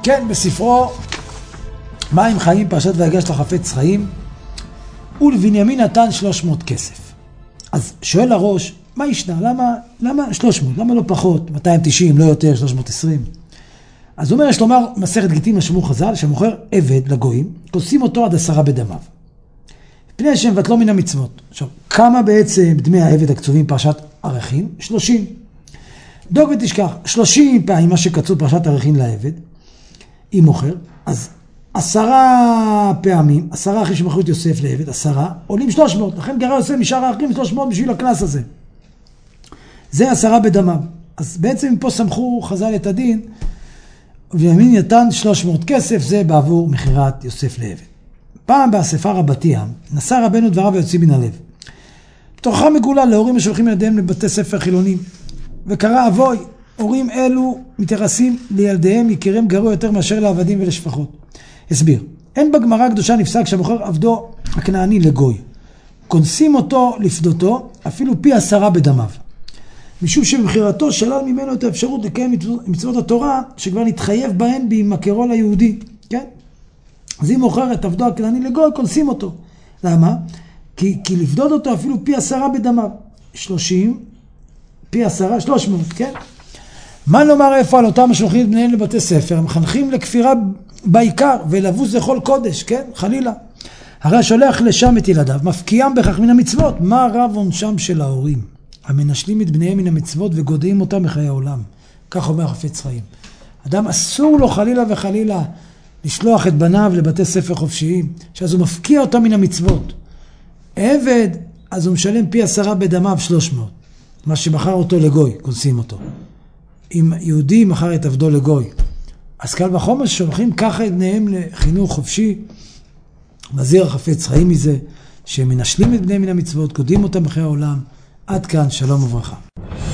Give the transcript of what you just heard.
כן, בספרו מים חיים, פרשת ויגש לחפץ חיים, ולבנימין נתן 300 כסף. אז שואל הראש, מה ישנה? למה 300? למה לא פחות? 290, לא יותר, 320? אז הוא אומר, יש לומר, מסכת גיטין משמעו חז"ל, שמוכר עבד לגויים, כוסים אותו עד 10 בדמיו. פני השם ותלו מן המצוות. עכשיו, כמה בעצם דמי העבד הקצובים פרשת ערכין? 30. דוג ותשכח, 30 פעמים מה שקצוב פרשת ערכין לעבד, אם מוכר, אז 10 פעמים, 10 אחרי שמכרו את יוסף לעבד, 10, עולים 300, לכן גרה יוסף משאר האחרים 300 בשביל הקנס הזה. זה 10 בדמיו. אז בעצם פה סמכו חז"ל את הדין, ובנימין נתן 300 כסף, זה בעבור מכירת יוסף לעבד. פעם באספה רבתי עם, נשא רבנו דבריו ויוצאים מן הלב. תוכחה מגולה להורים השולחים ילדיהם לבתי ספר חילונים. וקרא אבוי, הורים אלו מתייחסים לילדיהם, יקיריהם גרוע יותר מאשר לעבדים ולשפחות. הסביר, אין בגמרא הקדושה נפסק שמוכר עבדו הכנעני לגוי. כונסים אותו לפדותו, אפילו פי 10 בדמיו. משום שבבחירתו שלל ממנו את האפשרות לקיים מצוות התורה, שכבר נתחייב בהן בהימכרו ליהודי. כן? אז אם מוכר את עבדו הכנעני לגוי, כונסים אותו. למה? כי לפדות אותו אפילו פי 10 בדמיו. 30, פי 10, 300, כן? מה נאמר איפה על אותם השולחים את בניהם לבתי ספר? מחנכים לכפירה בעיקר ולבוס לכל קודש, כן? חלילה. הרי שולח לשם את ילדיו, מפקיעם בכך מן המצוות. מה רב עונשם של ההורים? המנשלים את בניהם מן המצוות וגודעים אותם מחיי העולם. כך אומר חפץ חיים. אדם אסור לו חלילה וחלילה לשלוח את בניו לבתי ספר חופשיים, שאז הוא מפקיע אותם מן המצוות. עבד, אז הוא משלם פי 10 בדמיו 300. מה שמכר אותו לגוי, כונסים אותו. אם יהודי מכר את עבדו לגוי, אז קל וחומר שולחים ככה את בניהם לחינוך חופשי, מזהיר החפץ חיים מזה, שהם מנשלים את בניהם מן המצוות, גודעים אותם בחיי העולם. עד כאן, שלום וברכה.